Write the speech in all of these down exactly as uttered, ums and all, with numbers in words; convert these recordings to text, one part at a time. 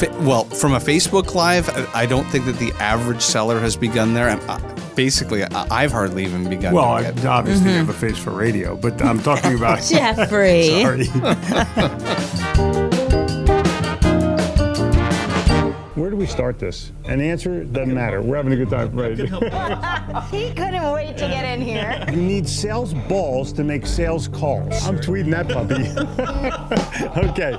well, from a Facebook Live, I don't think that the average seller has begun there. And uh, basically, I've hardly even begun. Well, I yet. obviously Mm-hmm. have a face for radio, but I'm talking about Jeffrey. Sorry. Where do we start this? An answer doesn't matter. We're having a good time. Right. He couldn't wait to get in here. You need sales balls to make sales calls. I'm tweeting that puppy. Okay.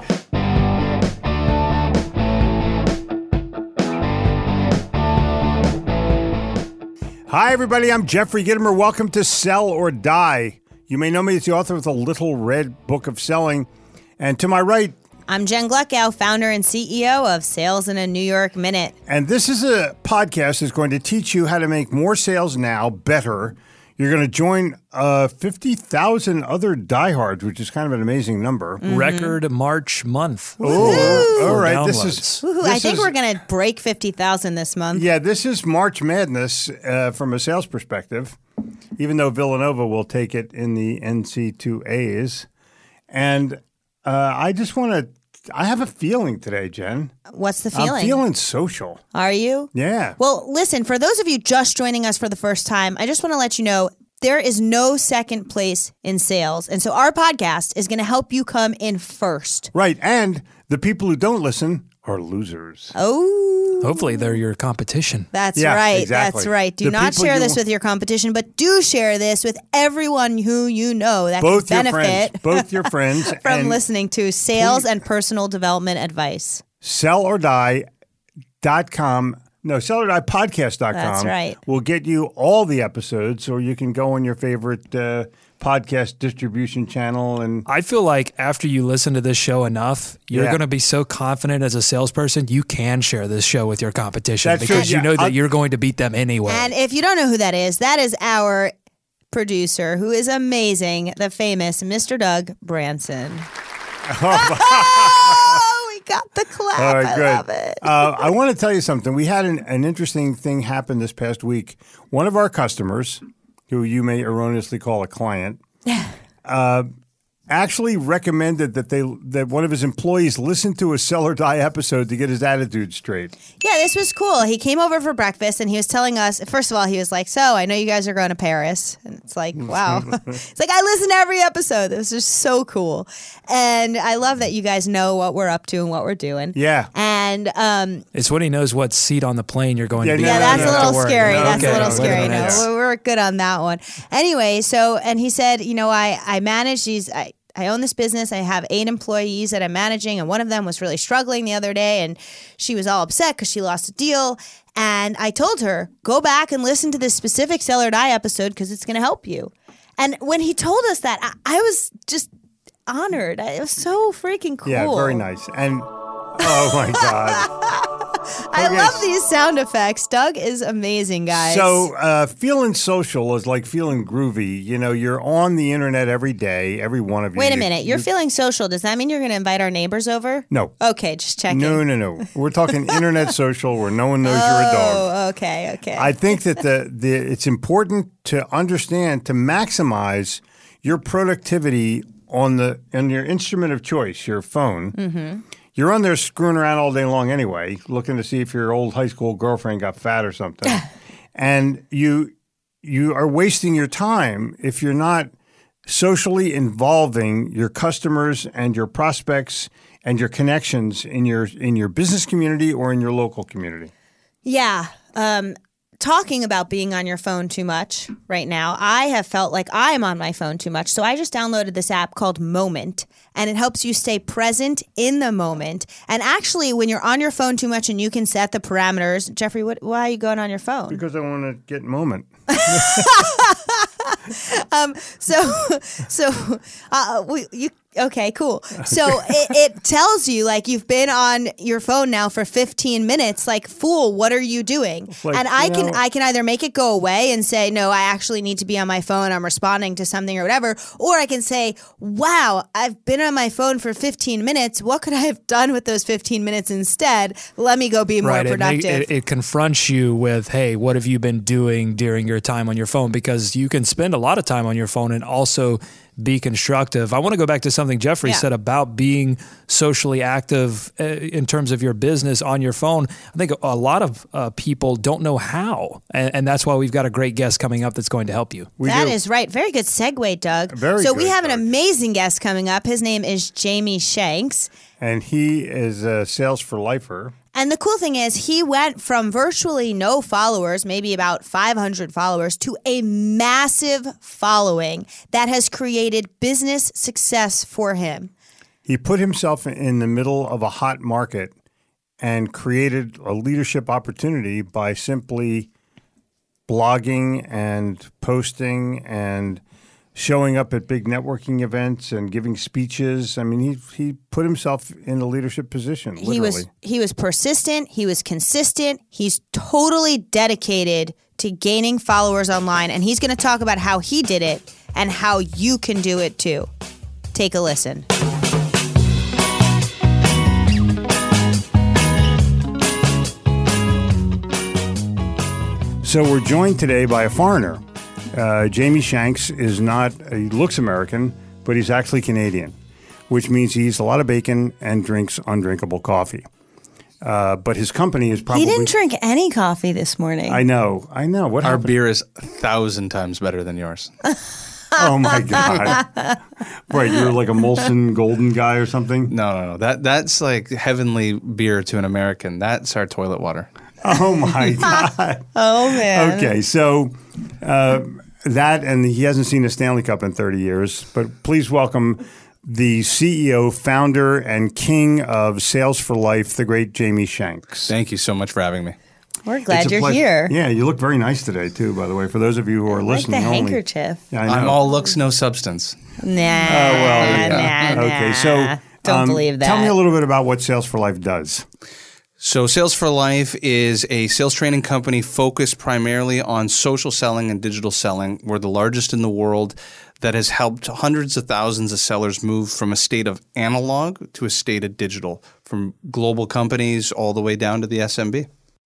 Hi, everybody. I'm Jeffrey Gitomer. Welcome to Sell or Die. You may know me as the author of the Little Red Book of Selling. And to my right, I'm Jen Gluckow, founder and C E O of Sales in a New York Minute. and this is a podcast that's going to teach you how to make more sales now better. You're going to join uh, fifty thousand other diehards, which is kind of an amazing number. Mm-hmm. Record March month. Oh, all for right. This downloads. is. Woohoo, this I think is- we're going to break fifty thousand this month. Yeah, this is March Madness uh, from a sales perspective, even though Villanova will take it in the N C two A's. And uh, I just want to, I have a feeling today, Jen. What's the feeling? I'm feeling social. Are you? Yeah. Well, listen, for those of you just joining us for the first time, I just want to let you know there is no second place in sales. And so our podcast is going to help you come in first. Right. And the people who don't listen are losers. Oh, Hopefully they're your competition. that's Yeah, right. exactly. That's right. Do The not people share you this want- with your competition, but do share this with everyone who you know that Both can your benefit friends. Both your friends. from and listening to sales and personal development advice. sell or die dot com. No, sell or die podcast dot com. That's right. Will get you all the episodes, or you can go on your favorite uh, podcast distribution channel and I feel like after you listen to this show enough, you're Yeah. going to be so confident as a salesperson, you can share this show with your competition That's true, because you yeah. know that I'll- you're going to beat them anyway. And if you don't know who that is, that is our producer who is amazing, the famous Mister Doug Branson. Oh, we got the clap. All right, I good. love it. uh, I want to tell you something. We had an, an interesting thing happen this past week. One of our customers, who you may erroneously call a client, uh, actually recommended that they that one of his employees listen to a Sell or Die episode to get his attitude straight. Yeah, this was cool. He came over for breakfast and he was telling us, first of all, he was like, so I know you guys are going to Paris. And it's like, wow. It's like, I listen to every episode. This is so cool. And I love that you guys know what we're up to and what we're doing. Yeah. And um, it's when he knows what seat on the plane you're going Yeah, to be. no, yeah, on. that's You a don't have to little worry. scary. No, That's okay, a little wait scary. No, minute. we're, we're good on that one. Anyway, so, and he said, you know, I, I manage these, I, I own this business. I have eight employees that I'm managing, and one of them was really struggling the other day, and she was all upset because she lost a deal. And I told her, go back and listen to this specific Sell or Die episode because it's going to help you. And when he told us that, I, I was just honored. It was so freaking cool. Yeah, very nice. And oh my God. I Okay. love these sound effects. Doug is amazing, guys. So uh, feeling social is like feeling groovy. You know, you're on the internet every day, every one of you. Wait a You- minute. You're you- feeling social. Does that mean you're going to invite our neighbors over? No. Okay, just checking. No, no, no. We're talking internet social where no one knows you're a dog. Oh, okay, okay. I think that the, the it's important to understand to maximize your productivity on the on your instrument of choice, your phone. Mm-hmm. You're on there screwing around all day long anyway, looking to see if your old high school girlfriend got fat or something, and you you are wasting your time if you're not socially involving your customers and your prospects and your connections in your in your business community or in your local community. yeah. Um, talking about being on your phone too much right now, I have felt like I'm on my phone too much. So I just downloaded this app called Moment, and it helps you stay present in the moment. And actually, when you're on your phone too much and you can set the parameters, Jeffrey, what, why are you going on your phone? Because I want to get moment. Um, so, so, uh, we, you, okay, cool. So it, it tells you like you've been on your phone now for fifteen minutes. Like, fool, what are you doing? Like, and I you can, know- I can either make it go away and say, no, I actually need to be on my phone. I'm responding to something or whatever. Or I can say, wow, I've been on my phone for fifteen minutes. What could I have done with those fifteen minutes instead? Let me go be more Right, it, make- productive. it, it confronts you with, hey, what have you been doing during your time on your phone? Because you can spend a lot of time on your phone and also be constructive. I want to go back to something Jeffrey Yeah. said about being socially active uh, in terms of your business on your phone. I think a lot of uh, people don't know how, and, and that's why we've got a great guest coming up that's going to help you. We That do. is right. Very good segue, Doug. Very so we good, have an Doug. amazing guest coming up. His name is Jamie Shanks. And he is a sales for lifer. And the cool thing is he went from virtually no followers, maybe about five hundred followers, to a massive following that has created business success for him. He put himself in the middle of a hot market and created a leadership opportunity by simply blogging and posting and showing up at big networking events and giving speeches. I mean, he he put himself in a leadership position, literally. He was he was persistent, he was consistent, he's totally dedicated to gaining followers online, and he's going to talk about how he did it and how you can do it too. Take a listen. So we're joined today by a foreigner. Uh, Jamie Shanks is not, he looks American, but he's actually Canadian, which means he eats a lot of bacon and drinks undrinkable coffee. Uh, but his company is probably... He didn't drink any coffee this morning. I know, I know. What Our happened? beer is a thousand times better than yours. Oh, my God. Right, you're like a Molson Golden guy or something? No, no, no. That that's like heavenly beer to an American. That's our toilet water. Oh, my God. oh, man. Okay, so uh, that, and he hasn't seen a Stanley Cup in thirty years, but please welcome the C E O, founder, and king of Sales for Life, the great Jamie Shanks. Thank you so much for having me. We're glad It's a you're pleasure. here. Yeah, you look very nice today, too, by the way, for those of you who are I like listening the only. handkerchief. Yeah, I know. I'm all looks, no substance. Nah, Oh, well, nah, yeah. nah. Okay, so Don't um, believe that. Tell me a little bit about what Sales for Life does. So Sales for Life is a sales training company focused primarily on social selling and digital selling. We're the largest in the world that has helped hundreds of thousands of sellers move from a state of analog to a state of digital, from global companies all the way down to the S M B.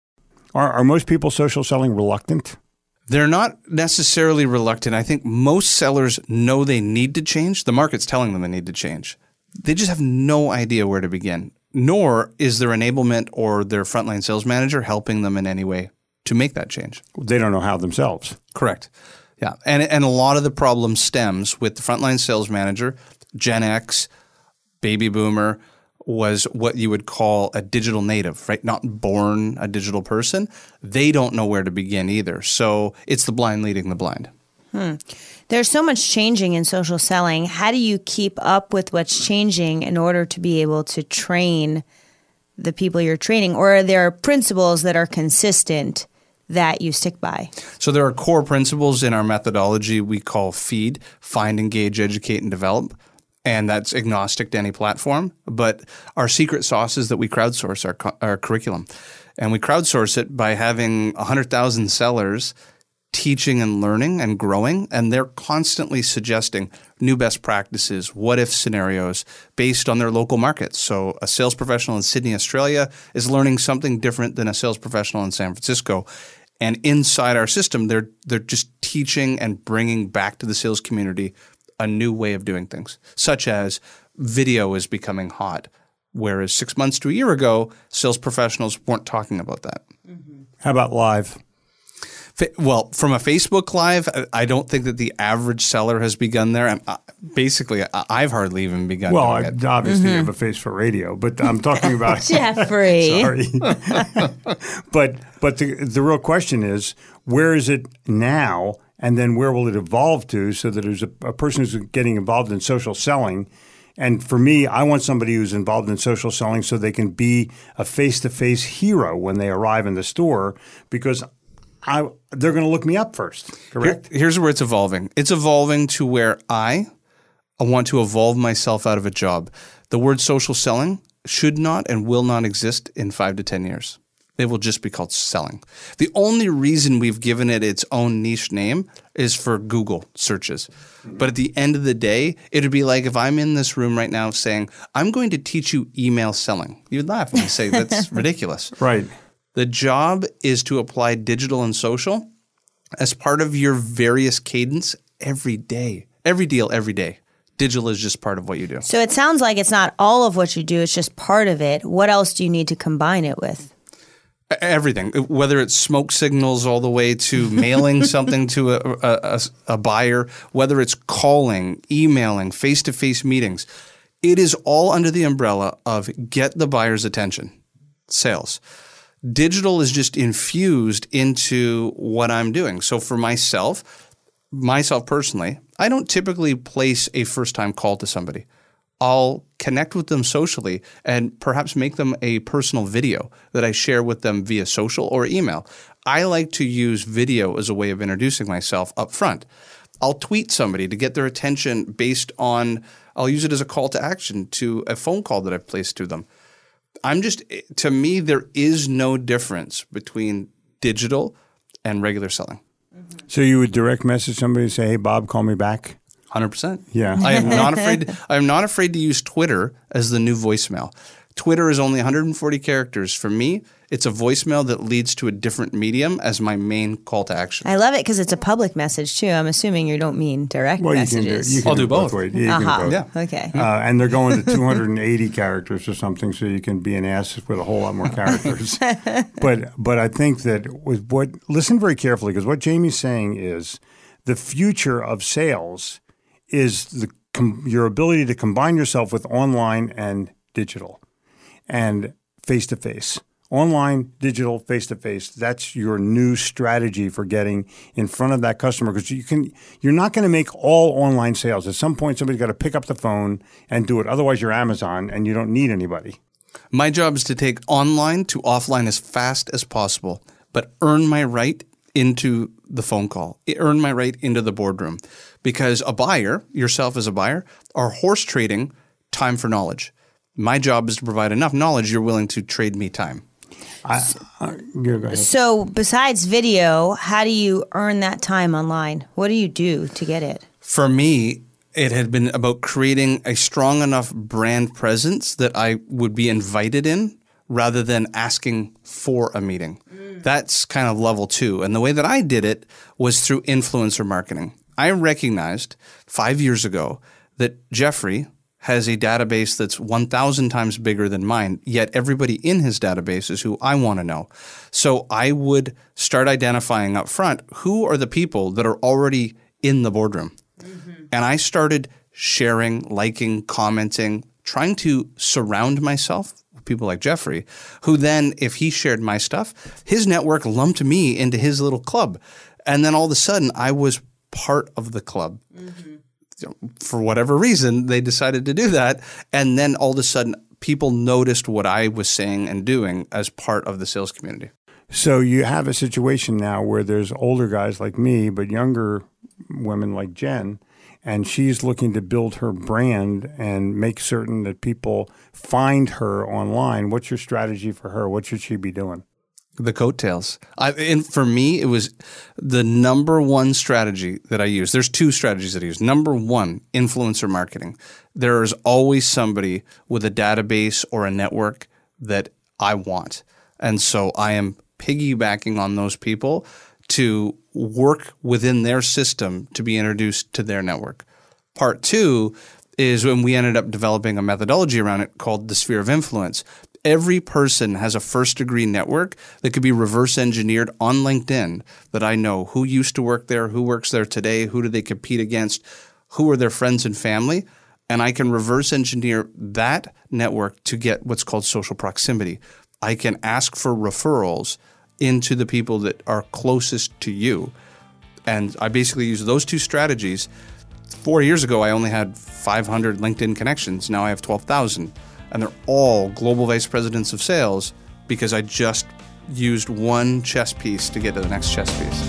Are, are most people social selling reluctant? They're not necessarily reluctant. I think most sellers know they need to change. The market's telling them they need to change. They just have no idea where to begin, nor is their enablement or their frontline sales manager helping them in any way to make that change. They don't know how themselves. Correct. Yeah. And, and a lot of the problem stems with the frontline sales manager, Gen X, baby boomer, was what you would call a digital native, right? Not born a digital person. They don't know where to begin either. So it's the blind leading the blind. Hmm. There's so much changing in social selling. How do you keep up with what's changing in order to be able to train the people you're training? Or are there principles that are consistent that you stick by? So there are core principles in our methodology we call FEED, Find, Engage, Educate, and Develop. And that's agnostic to any platform. But our secret sauce is that we crowdsource our, our curriculum. And we crowdsource it by having one hundred thousand sellers teaching and learning and growing, and they're constantly suggesting new best practices, what-if scenarios based on their local markets. So a sales professional in Sydney, Australia is learning something different than a sales professional in San Francisco. And inside our system, they're they're just teaching and bringing back to the sales community a new way of doing things, such as video is becoming hot, whereas six months to a year ago, sales professionals weren't talking about that. Mm-hmm. How about live? Well, from a Facebook Live, I don't think that the average seller has begun there. And basically, I've hardly even begun Well, doing I it. obviously Mm-hmm. have a face for radio, but I'm talking about Jeffrey. Sorry, but but the the real question is, where is it now, and then where will it evolve to, so that there's a, a person who's getting involved in social selling. And for me, I want somebody who's involved in social selling so they can be a face-to-face hero when they arrive in the store, because I, they're going to look me up first, correct? Here- here's where it's evolving. It's evolving to where I, I want to evolve myself out of a job. The word social selling should not and will not exist in five to ten years. It will just be called selling. The only reason we've given it its own niche name is for Google searches. But at the end of the day, it would be like if I'm in this room right now saying, I'm going to teach you email selling. You'd laugh and say, that's ridiculous. Right. The job is to apply digital and social as part of your various cadence every day. every deal, every day. Digital is just part of what you do. So it sounds like it's not all of what you do, it's just part of it. What else do you need to combine it with? Everything, whether it's smoke signals all the way to mailing something to a, a, a buyer, whether it's calling, emailing, face-to-face meetings, it is all under the umbrella of get the buyer's attention, sales. Digital is just infused into what I'm doing. So for myself, myself personally, I don't typically place a first-time call to somebody. I'll connect with them socially and perhaps make them a personal video that I share with them via social or email. I like to use video as a way of introducing myself up front. I'll tweet somebody to get their attention based on, I'll use it as a call to action to a phone call that I've placed to them. I'm just, to me, there is no difference between digital and regular selling. So you would direct message somebody and say, hey, Bob, call me back? one hundred percent. Yeah. I am not afraid. I am not afraid to use Twitter as the new voicemail. Twitter is only one hundred forty characters. For me, it's a voicemail that leads to a different medium as my main call to action. I love it because it's a public message too. I'm assuming you don't mean direct Well, you can do, messages. you can I'll do both. ways. Yeah, you uh-huh. can do both. Yeah. Okay. Uh, and they're going to two hundred eighty characters or something, so you can be an ass with a whole lot more characters. but but I think that with what listen very carefully, because what Jamie's saying is the future of sales is the com- your ability to combine yourself with online and digital and face-to-face. Online, digital, face-to-face, that's your new strategy for getting in front of that customer, because you can, you're not going to make all online sales. At some point, somebody's got to pick up the phone and do it. Otherwise, you're Amazon and you don't need anybody. My job is to take online to offline as fast as possible, but earn my right into the phone call, earn my right into the boardroom. Because a buyer, yourself as a buyer, are horse trading time for knowledge. My job is to provide enough knowledge you're willing to trade me time. I, I, go ahead. So besides video, how do you earn that time online? What do you do to get it? For me, it had been about creating a strong enough brand presence that I would be invited in rather than asking for a meeting. Mm. That's kind of level two. And the way that I did it was through influencer marketing. I recognized five years ago that Jeffrey has a database that's one thousand times bigger than mine, yet everybody in his database is who I want to know. So I would start identifying up front who are the people that are already in the boardroom. Mm-hmm. And I started sharing, liking, commenting, trying to surround myself with people like Jeffrey, who then, if he shared my stuff, his network lumped me into his little club. And then all of a sudden, I was part of the club. Mm-hmm. For whatever reason, they decided to do that. And then all of a sudden, people noticed what I was saying and doing as part of the sales community. So you have a situation now where there's older guys like me, but younger women like Jen, and she's looking to build her brand and make certain that people find her online. What's your strategy for her? What should she be doing? The coattails. I, and for me, it was the number one strategy that I use. There's two strategies that I use. Number one, influencer marketing. There is always somebody with a database or a network that I want. And so I am piggybacking on those people to work within their system to be introduced to their network. Part two is when we ended up developing a methodology around it called the Sphere of Influence. Every person has a first-degree network that could be reverse engineered on LinkedIn that I know who used to work there, who works there today, who do they compete against, who are their friends and family, and I can reverse engineer that network to get what's called social proximity. I can ask for referrals into the people that are closest to you, and I basically use those two strategies. Four years ago, I only had five hundred LinkedIn connections. Now I have twelve thousand. And they're all global vice presidents of sales because I just used one chess piece to get to the next chess piece.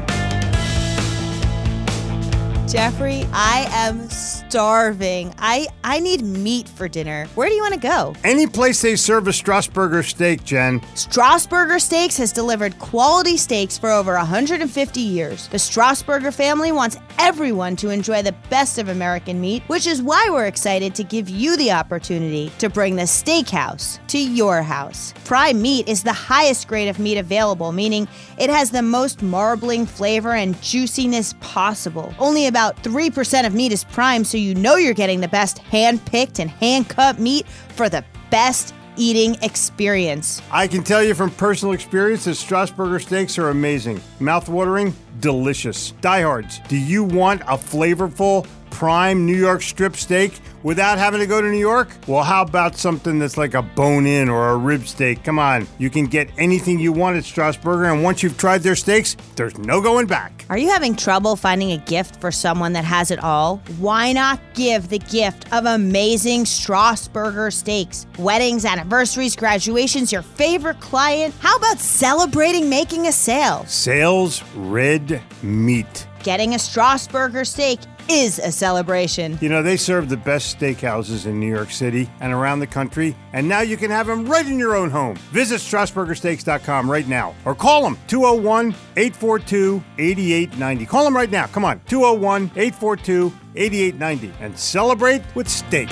Jeffrey, I am starving. I, I need meat for dinner. Where do you want to go? Any place they serve a Strasburger steak, Jen. Strasburger Steaks has delivered quality steaks for over one hundred fifty years. The Strasburger family wants everyone to enjoy the best of American meat, which is why we're excited to give you the opportunity to bring the steakhouse to your house. Prime meat is the highest grade of meat available, meaning it has the most marbling flavor and juiciness possible. Only about about three percent of meat is prime, so you know you're getting the best hand-picked and hand-cut meat for the best eating experience. I can tell you from personal experience that Strasburger steaks are amazing. Mouth-watering, delicious. Diehards, do you want a flavorful prime New York strip steak without having to go to New York? Well, how about something that's like a bone-in or a rib steak? Come on, you can get anything you want at Strasburger, and once you've tried their steaks, there's no going back. Are you having trouble finding a gift for someone that has it all? Why not give the gift of amazing Strasburger steaks? Weddings, anniversaries, graduations, your favorite client. How about celebrating making a sale? Sales red meat. Getting a Strasburger steak is a celebration. You know, they serve the best steakhouses in New York City and around the country, and now you can have them right in your own home. Visit Strasburger Steaks dot com right now, or call them two oh one, eight four two, eight eight nine oh. Call them right now. Come on, two oh one, eight four two, eight eight nine oh, and celebrate with steak.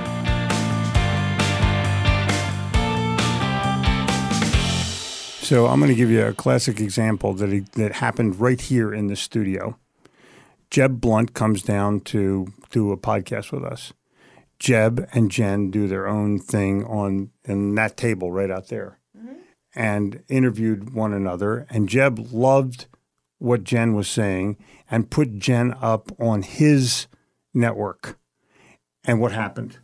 So I'm going to give you a classic example that he, that happened right here in the studio. Jeb Blunt comes down to do a podcast with us. Jeb and Jen do their own thing on in that table right out there, mm-hmm. and interviewed one another. And Jeb loved what Jen was saying and put Jen up on his network. And what happened?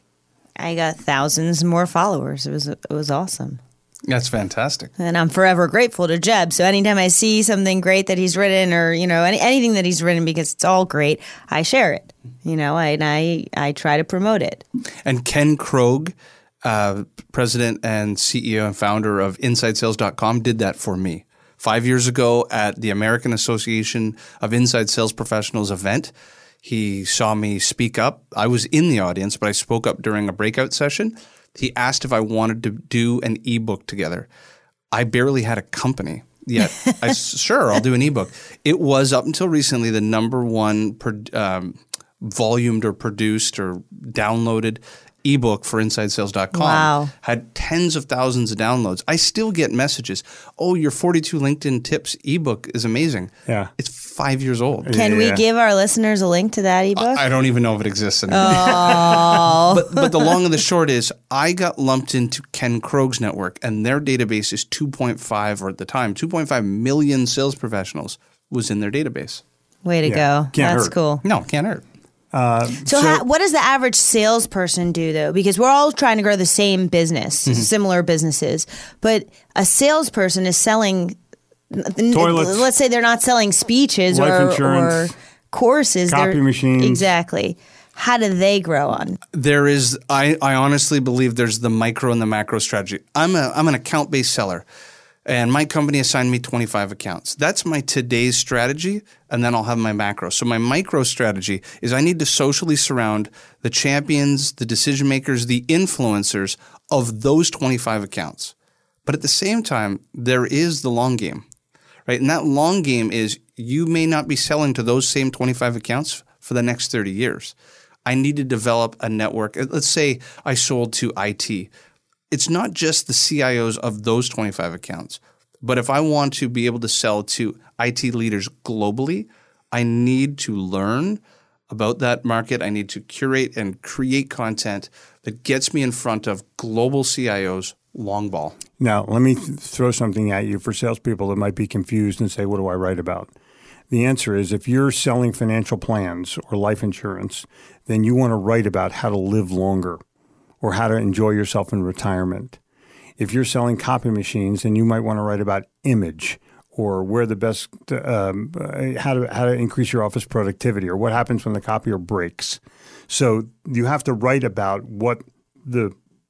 I got thousands more followers. It was it was awesome. That's fantastic. And I'm forever grateful to Jeb. So anytime I see something great that he's written, or, you know, any, anything that he's written, because it's all great, I share it. You know, I, and I, I try to promote it. And Ken Krogh, uh, president and C E O and founder of inside sales dot com, did that for me. Five years ago at the American Association of Inside Sales Professionals event, he saw me speak up. I was in the audience, but I spoke up during a breakout session. He asked if I wanted to do an ebook together. I barely had a company yet. I sure, I'll do an ebook. It was up until recently the number one per, um, volumed or produced or downloaded ebook for inside sales dot com. Wow. Had tens of thousands of downloads. I still get messages. Oh, your forty-two LinkedIn Tips ebook is amazing. Yeah. It's five years old. Can Yeah. we give our listeners a link to that ebook? I don't even know if it exists anymore. Oh. but, but the long and the short is I got lumped into Ken Krogh's network, and their database is two point five, or at the time, two point five million sales professionals was in their database. Way to Yeah. go. Can't That's hurt. cool. No, can't hurt. So, So- how, what does the average salesperson do, though? Because we're all trying to grow the same business, Mm-hmm. similar businesses, but a salesperson is selling Toilets. Let's say they're not selling speeches Life or, insurance, or courses. copy They're- machines. Exactly. How do they grow on? There is, I, I honestly believe there's the micro and the macro strategy. I'm a I'm an account based seller, and my company assigned me twenty-five accounts. That's my today's strategy, and then I'll have my macro. So my micro strategy is I need to socially surround the champions, the decision makers, the influencers of those twenty-five accounts. But at the same time, there is the long game, right? And that long game is you may not be selling to those same twenty-five accounts for the next thirty years. I need to develop a network. Let's say I sold to I T. It's not just the C I Os of those twenty-five accounts, but if I want to be able to sell to I T leaders globally, I need to learn about that market. I need to curate and create content that gets me in front of global C I Os long ball. Now, let me th- throw something at you for salespeople that might be confused and say, what do I write about? The answer is if you're selling financial plans or life insurance, then you want to write about how to live longer or how to enjoy yourself in retirement. If you're selling copy machines, then you might want to write about image or where the best, um, how to how to increase your office productivity or what happens when the copier breaks. So you have to write about what the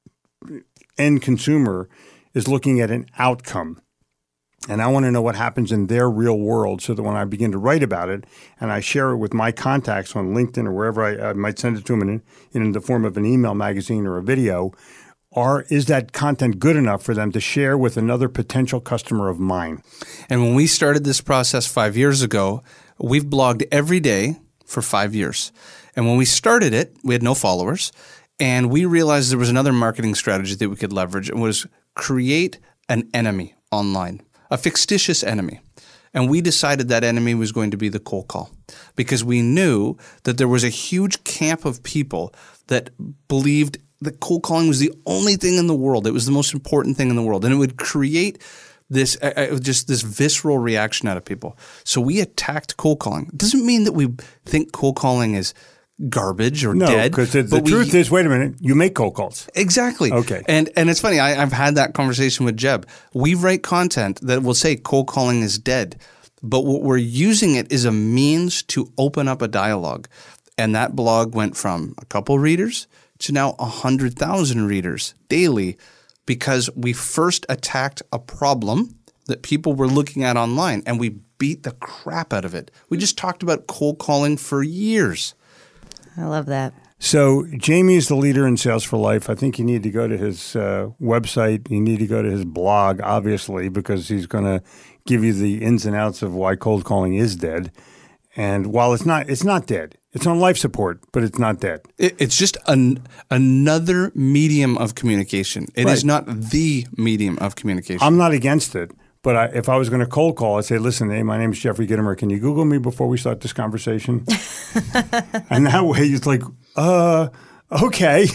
end consumer is looking at, an outcome. And I want to know what happens in their real world so that when I begin to write about it and I share it with my contacts on LinkedIn or wherever I, I might send it to them in, in the form of an email, magazine, or a video, or is that content good enough for them to share with another potential customer of mine? And when we started this process five years ago, we've blogged every day for five years. And when we started it, we had no followers. And we realized there was another marketing strategy that we could leverage. It was create an enemy online. A fictitious enemy. And we decided that enemy was going to be the cold call because we knew that there was a huge camp of people that believed that cold calling was the only thing in the world. It was the most important thing in the world. And it would create this uh, just this visceral reaction out of people. So we attacked cold calling. It doesn't mean that we think cold calling is garbage or no, dead. because the, the we, truth is, wait a minute, you make cold calls. Exactly. Okay. And and it's funny, I, I've had that conversation with Jeb. We write content that will say cold calling is dead, but what we're using it is a means to open up a dialogue. And that blog went from a couple readers to now one hundred thousand readers daily because we first attacked a problem that people were looking at online and we beat the crap out of it. We just talked about cold calling for years. I love that. So Jamie is the leader in Sales for Life. I think you need to go to his uh, website. You need to go to his blog, obviously, because he's going to give you the ins and outs of why cold calling is dead. And while it's not, it's not dead. It's on life support, but it's not dead. It, it's just an, another medium of communication. It Right. is not the medium of communication. I'm not against it. But I, if I was going to cold call, I'd say, listen, hey, my name is Jeffrey Gitomer. Can you Google me before we start this conversation? And that way it's like, uh, okay.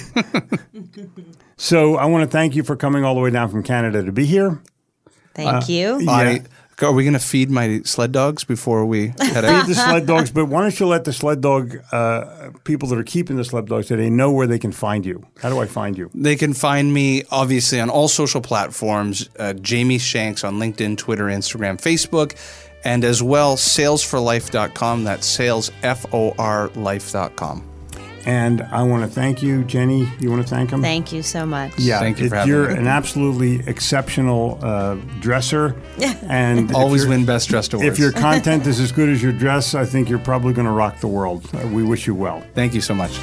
So I want to thank you for coming all the way down from Canada to be here. Thank you. I, are we going to feed my sled dogs before we head out? Feed the sled dogs, but why don't you let the sled dog uh, people that are keeping the sled dogs today know where they can find you? How do I find you? They can find me, obviously, on all social platforms, uh, Jamie Shanks on LinkedIn, Twitter, Instagram, Facebook, and as well, sales for life dot com. That's sales, F O R, life dot com. And I want to thank you, Jenny. You want to thank them? Thank you so much. Yeah, Thank you for it- having you're me. an absolutely exceptional uh, dresser. And if Always you're- win Best Dressed Awards. If your content is as good as your dress, I think you're probably going to rock the world. Uh, we wish you well. Thank you so much.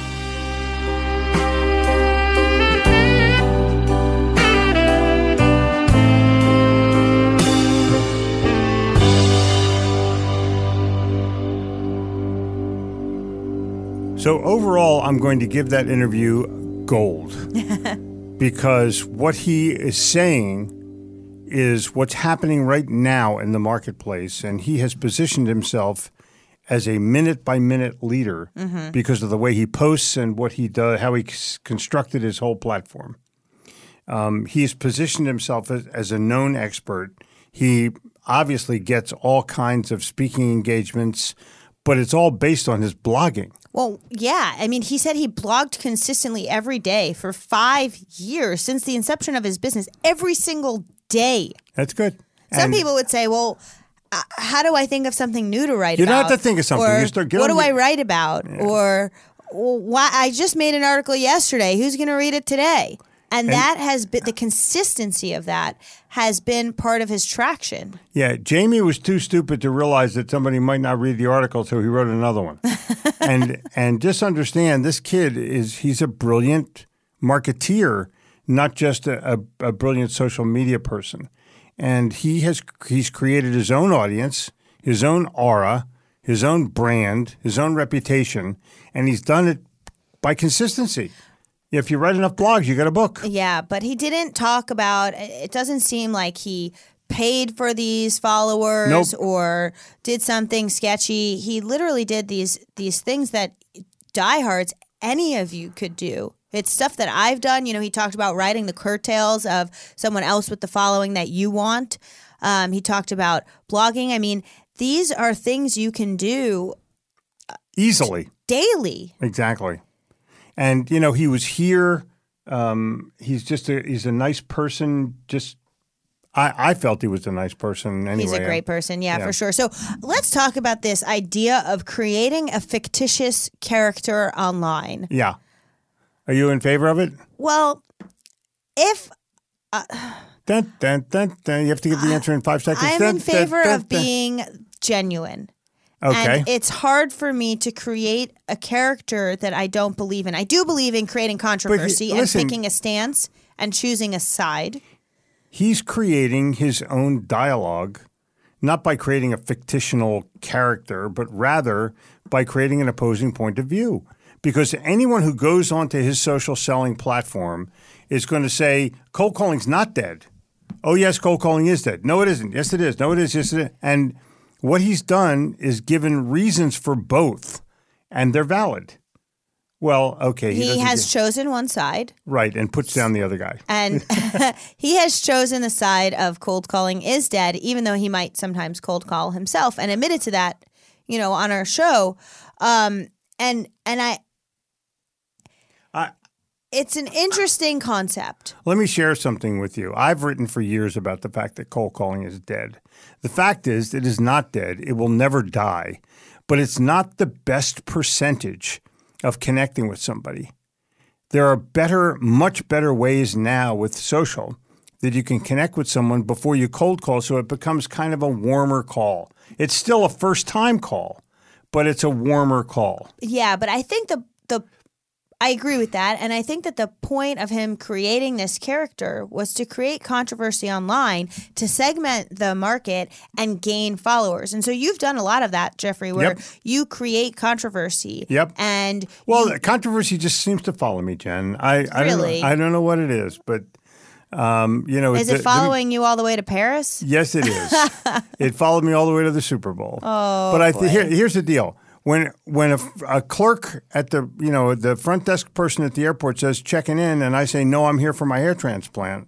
So overall, I'm going to give that interview gold because what he is saying is what's happening right now in the marketplace, and he has positioned himself as a minute-by-minute leader because of the way he posts and what he does, how he c- constructed his whole platform. Um, he's positioned himself as, as a known expert. He obviously gets all kinds of speaking engagements, but it's all based on his blogging. Well, yeah. I mean, he said he blogged consistently every day for five years since the inception of his business, every single day. That's good. Some And- people would say, well, uh, how do I think of something new to write You don't about? have to think of something. Or You start- get what on do I your- write about? Or well, why I just made an article yesterday. Who's going to read it today? And, that has been the consistency of that has been part of his traction. Yeah, Jamie was too stupid to realize that somebody might not read the article, so he wrote another one. and and just understand, this kid is he's a brilliant marketeer, not just a, a, a brilliant social media person. And he has he's created his own audience, his own aura, his own brand, his own reputation, and he's done it by consistency. If you write enough blogs, you got a book. Yeah, but he didn't talk about it. Doesn't seem like he paid for these followers Nope. or did something sketchy. He literally did these these things that diehards, any of you could do. It's stuff that I've done. You know, he talked about riding the curtails of someone else with the following that you want. Um, he talked about blogging. I mean, these are things you can do Easily. daily. Exactly. And, you know, he was here. Um, he's just a he's a nice person. Just I, I felt he was a nice person anyway. He's a great person, yeah, yeah. for sure. So let's talk about this idea of creating a fictitious character online. Yeah. Are you in favor of it? Well, if Dun, dun, dun, dun. You have to give the answer in five seconds. I'm Dun, in dun, favor dun, of dun. being genuine. Okay. And it's hard for me to create a character that I don't believe in. I do believe in creating controversy and listen- picking a stance and choosing a side. He's creating his own dialogue, not by creating a fictional character, but rather by creating an opposing point of view. Because anyone who goes onto his social selling platform is going to say, cold calling's not dead. Oh, yes, cold calling is dead. No, it isn't. Yes, it is. No, it is. Yes, it is. And What he's done is given reasons for both, and they're valid. Well, okay. He, doesn't has get- chosen one side. right, and puts down the other guy. And he has chosen the side of cold calling is dead, even though he might sometimes cold call himself, and admitted to that, you know, on our show. Um, and and I, I, it's an interesting concept. Let me share something with you. I've written for years about the fact that cold calling is dead. The fact is, it is not dead. It will never die, but it's not the best percentage of connecting with somebody. There are better, much better ways now with social that you can connect with someone before you cold call, so it becomes kind of a warmer call. It's still a first-time call, but it's a warmer call. Yeah, but I think the the I agree with that, and I think that the point of him creating this character was to create controversy online, to segment the market and gain followers. And so you've done a lot of that, Jeffrey, where Yep. you create controversy. Yep. And Well, you- controversy just seems to follow me, Jen. I, I Really? don't know, I don't know what it is, but um, you know, is the- it the- following you all the way to Paris? Yes, it is. It followed me all the way to the Super Bowl. Oh, but I th- here, here's the deal: when when a, a clerk at the you know the front desk person at the airport says checking in, and I say no, I'm here for my hair transplant,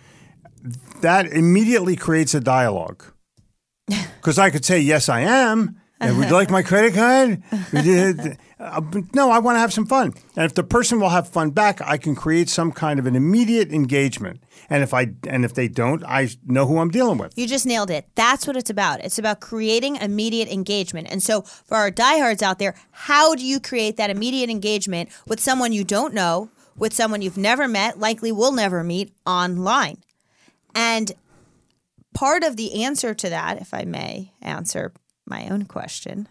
that immediately creates a dialogue. Because I could say yes, I am. And would you like my credit card? Uh, but no, I want to have some fun. And if the person will have fun back, I can create some kind of an immediate engagement. And if I and if they don't, I know who I'm dealing with. You just nailed it. That's what it's about. It's about creating immediate engagement. And so for our diehards out there, how do you create that immediate engagement with someone you don't know, with someone you've never met, likely will never meet online? And part of the answer to that, if I may answer my own question,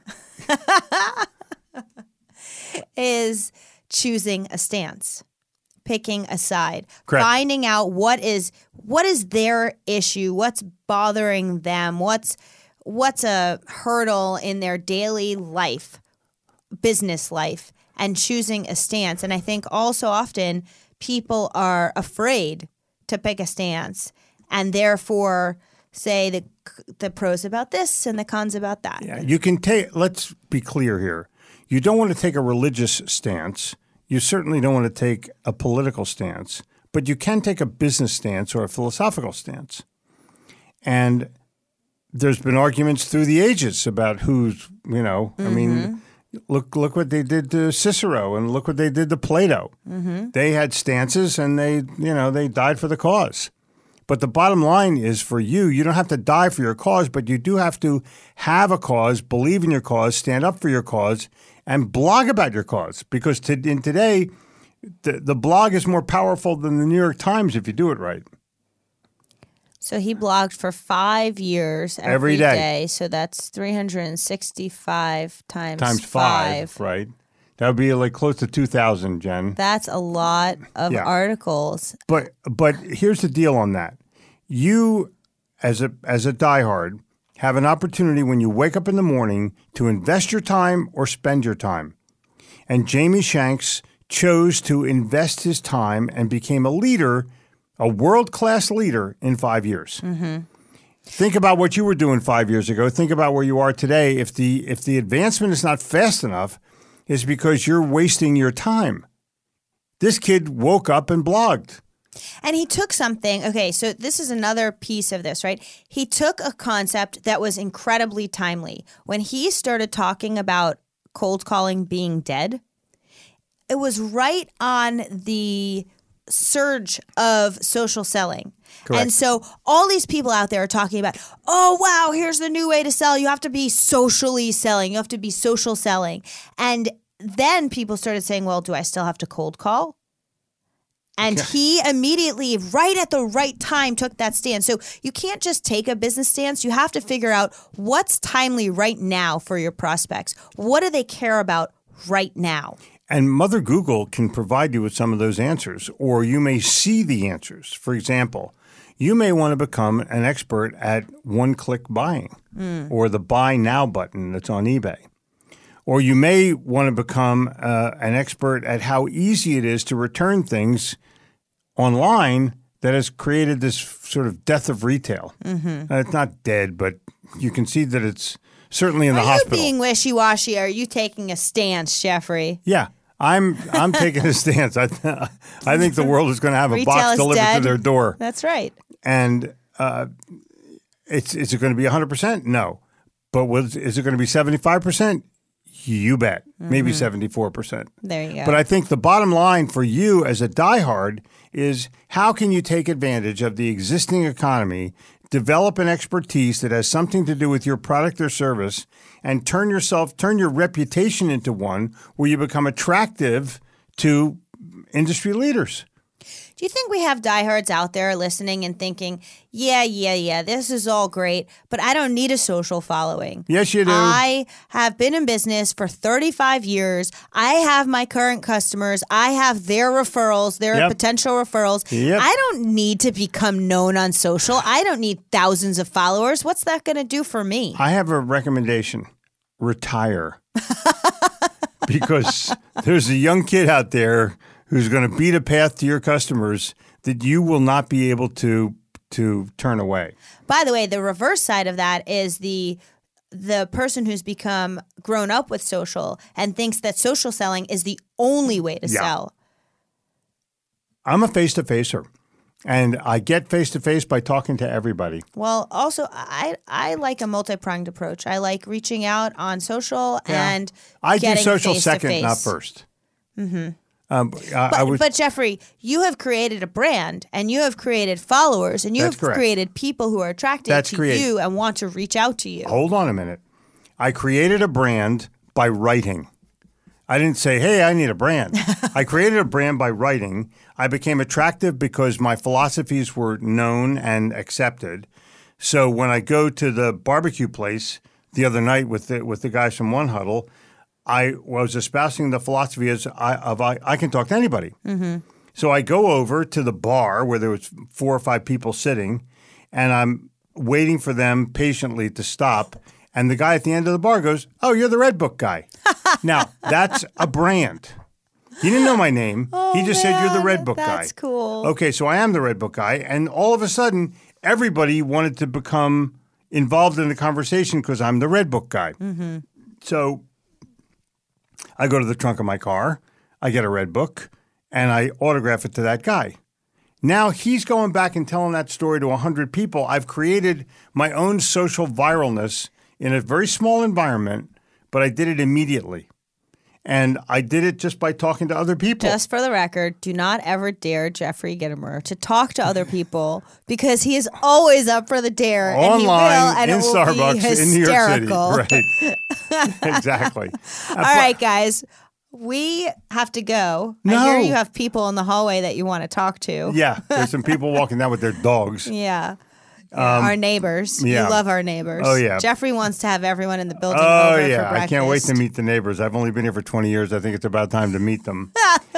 is choosing a stance, picking a side, Correct. finding out what is what is their issue, what's bothering them, what's what's a hurdle in their daily life, business life, and choosing a stance. And I think also often people are afraid to pick a stance and therefore say the the pros about this and the cons about that. Yeah, you can take. Let's be clear here. You don't want to take a religious stance. You certainly don't want to take a political stance, but you can take a business stance or a philosophical stance. And there's been arguments through the ages about who's, you know, I mean, look look what they did to Cicero and look what they did to Plato. They had stances and they, you know, they died for the cause. But the bottom line is for you, you don't have to die for your cause, but you do have to have a cause, believe in your cause, stand up for your cause, and blog about your cause. Because to, in today, the, the blog is more powerful than the New York Times if you do it right. So he blogged for five years every, Every day. So that's three hundred sixty-five times, Times five, right? That would be like close to two thousand, Jen. That's a lot of Yeah. articles. But but here's the deal on that. You, as a as a diehard, have an opportunity when you wake up in the morning to invest your time or spend your time. And Jamie Shanks chose to invest his time and became a leader, a world-class leader in five years. Mm-hmm. Think about what you were doing five years ago. Think about where you are today. If the if the advancement is not fast enough, it's because you're wasting your time. This kid woke up and blogged. And he took something. Okay, so this is another piece of this, right? He took a concept that was incredibly timely. When he started talking about cold calling being dead, it was right on the surge of social selling. Correct. And so all these people out there are talking about, oh, wow, here's the new way to sell. You have to be socially selling. You have to be social selling. And then people started saying, well, do I still have to cold call? And he immediately, right at the right time, took that stance. So you can't just take a business stance. You have to figure out what's timely right now for your prospects. What do they care about right now? And Mother Google can provide you with some of those answers, or you may see the answers. For example, you may want to become an expert at one-click buying mm. or the buy now button that's on eBay. Or you may want to become uh, an expert at how easy it is to return things online that has created this sort of death of retail. Mm-hmm. Uh, it's not dead, but you can see that it's certainly in Are the you hospital. being wishy-washy? Or are you taking a stance, Jeffrey? Yeah, I'm I'm taking a stance. I th- I think the world is going to have a Retail box is delivered dead. to their door, That's right. and uh, it's is it going to be one hundred percent? No, but was, is it going to be seventy-five percent? You bet. Maybe seventy-four percent. There you go. But I think the bottom line for you as a diehard is how can you take advantage of the existing economy, develop an expertise that has something to do with your product or service, and turn yourself, turn your reputation into one where you become attractive to industry leaders. Do you think we have diehards out there listening and thinking, yeah, yeah, yeah, this is all great, but I don't need a social following? Yes, you do. I have been in business for thirty-five years. I have my current customers. I have their referrals, their Yep. potential referrals. Yep. I don't need to become known on social. I don't need thousands of followers. What's that going to do for me? I have a recommendation. Retire. Because there's a young kid out there who's going to beat a path to your customers that you will not be able to to turn away. By the way, the reverse side of that is the the person who's become grown up with social and thinks that social selling is the only way to Yeah. sell. I'm a face-to-facer, and I get face-to-face by talking to everybody. Well, also, I I like a multi-pronged approach. I like reaching out on social and I do getting social face second, to face. not first. Mm-hmm. Um, I, But, I was, but Jeffrey, you have created a brand and you have created followers and you That's have correct. created people who are attracted That's to create- you and want to reach out to you. hold on a minute. I created a brand by writing. I didn't say, hey, I need a brand. I created a brand by writing. I became attractive because my philosophies were known and accepted. So when I go to the barbecue place the other night with the, with the guys from One Huddle, I was espousing the philosophy as I, of I, I can talk to anybody. Mm-hmm. So I go over to the bar where there was four or five people sitting, and I'm waiting for them patiently to stop. And the guy at the end of the bar goes, "Oh, you're the Red Book guy." Now, that's a brand. He didn't know my name. he just said, "You're the Red Book guy." Oh, That's cool. Okay, so I am the Red Book guy. And all of a sudden, everybody wanted to become involved in the conversation because I'm the Red Book guy. Mm-hmm. So I go to the trunk of my car, I get a Red Book, and I autograph it to that guy. Now he's going back and telling that story to one hundred people. I've created my own social viralness in a very small environment, but I did it immediately. And I did it just by talking to other people. Just for the record, do not ever dare Jeffrey Gitomer to talk to other people because he is always up for the dare. and he will, Online, and in it will Starbucks, be in New York City. hysterical. Right. Exactly. All right, guys. We have to go. I No. hear you have people in the hallway that you want to talk to. Yeah, there's some people walking down with their dogs. Yeah. our neighbors. yeah. You love our neighbors. Oh, yeah. Jeffrey wants to have everyone in the building Oh, over yeah. for breakfast. I can't wait to meet the neighbors. I've only been here for twenty years. I think it's about time to meet them.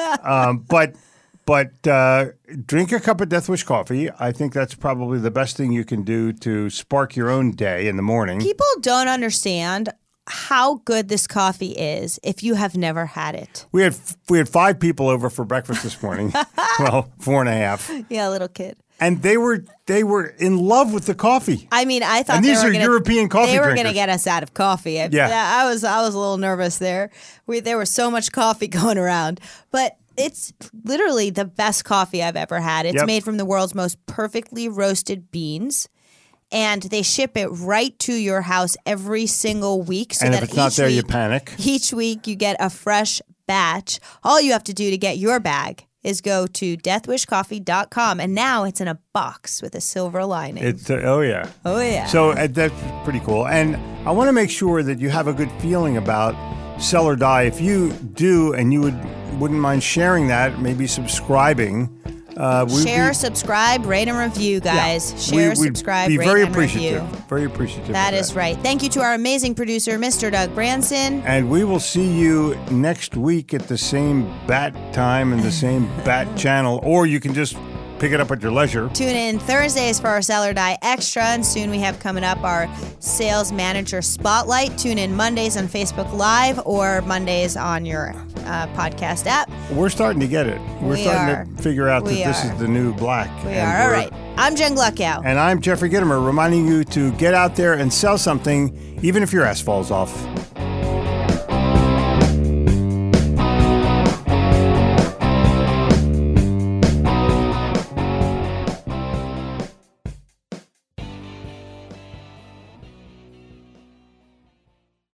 um, but but uh, drink a cup of Death Wish coffee. I think that's probably the best thing you can do to spark your own day in the morning. People don't understand how good this coffee is if you have never had it. We had we had five people over for breakfast this morning. Well, four and a half. Yeah, little kid. And they were they were in love with the coffee. I mean, I thought And they these were are gonna, European coffee They were drinkers. going to get us out of coffee. I, Yeah. I was I was a little nervous there. We there was so much coffee going around, but it's literally the best coffee I've ever had. It's Yep. made from the world's most perfectly roasted beans. And they ship it right to your house every single week. So And that if it's not each there, you week- panic. Each week you get a fresh batch. All you have to do to get your bag is go to death wish coffee dot com. And now it's in a box with a silver lining. It's uh, oh yeah. oh, yeah. So uh, that's pretty cool. And I want to make sure that you have a good feeling about Sell or Die. If you do and you would, wouldn't mind sharing that, maybe subscribing. Uh, we, Share, we, subscribe, rate, and review, guys. yeah, Share, we, we'd subscribe, be rate, very and appreciative. review. Very appreciative. That of is right. Thank you to our amazing producer, Mister Doug Branson. And we will see you next week at the same bat time and the same bat channel, or you can just pick it up at your leisure. Tune in Thursdays for our Sell or Die Extra, and soon we have coming up our Sales Manager Spotlight. Tune in Mondays on Facebook Live or Mondays on your uh, podcast app. We're starting to get it. We're We starting are. to figure out that We this are. is the new black. We and are. All we're- right. I'm Jen Gluckow. And I'm Jeffrey Gitomer, reminding you to get out there and sell something, even if your ass falls off.